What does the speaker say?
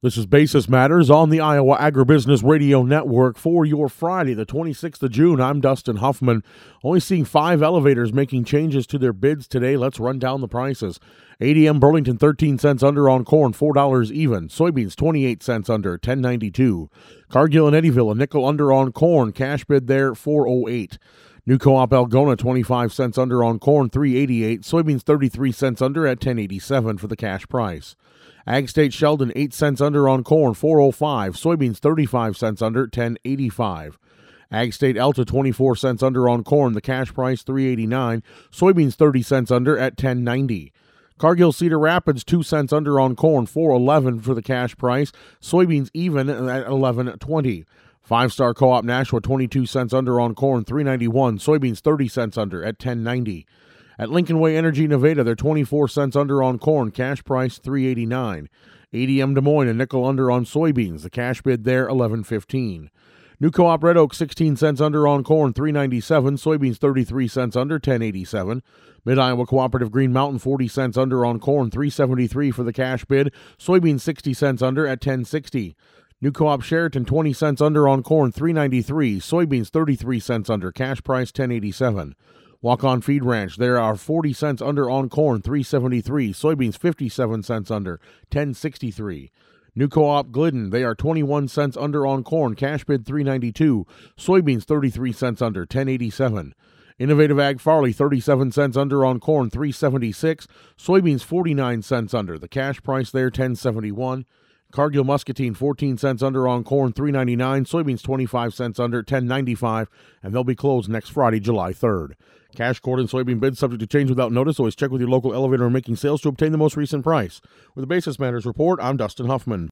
This is Basis Matters on the Iowa Agribusiness Radio Network for your Friday, the 26th of June. I'm Dustin Huffman. Only seeing 5 elevators making changes to their bids today. Let's run down the prices. ADM Burlington 13 cents under on corn, $4 even. Soybeans 28 cents under, $10.92. Cargill and Eddyville a nickel under on corn. Cash bid there $4.08. New Co-op Algona 25 cents under on corn, $3.88. Soybeans 33 cents under at $10.87 for the cash price. Ag State Sheldon 8 cents under on corn, $4.05. Soybeans 35 cents under, $10.85. Ag State Elta 24 cents under on corn, the cash price $3.89. Soybeans 30 cents under at $10.90. Cargill Cedar Rapids 2 cents under on corn, $4.11 for the cash price. Soybeans even at $11.20. 5-Star Co-op Nashua 22 cents under on corn, $3.91. Soybeans 30 cents under at $10.90. At Lincoln Way Energy Nevada, they're 24 cents under on corn, cash price $3.89. ADM Des Moines a nickel under on soybeans, the cash bid there $11.15. New Co-op Red Oak 16 cents under on corn, $3.97. Soybeans 33 cents under, $10.87. Mid-Iowa Cooperative Green Mountain 40 cents under on corn, $3.73 for the cash bid. Soybeans 60 cents under at $10.60. New Co-op Sheraton 20 cents under on corn, $3.93. Soybeans 33 cents under, cash price $10.87. Walk-On Feed Ranch, there are 40 cents under on corn, $3.73. Soybeans 57 cents under, $10.63. New Co-op Glidden, they are 21 cents under on corn, cash bid $3.92. Soybeans 33 cents under, $10.87. Innovative Ag Farley 37 cents under on corn, $3.76. Soybeans 49 cents under, the cash price there $10.71. Cargill Muscatine 14 cents under on corn, $3.99. Soybeans 25 cents under, $10.95, and they'll be closed next Friday, July 3rd. Cash, corn, and soybean bids subject to change without notice. Always check with your local elevator and making sales to obtain the most recent price. With the Basis Matters Report, I'm Dustin Huffman.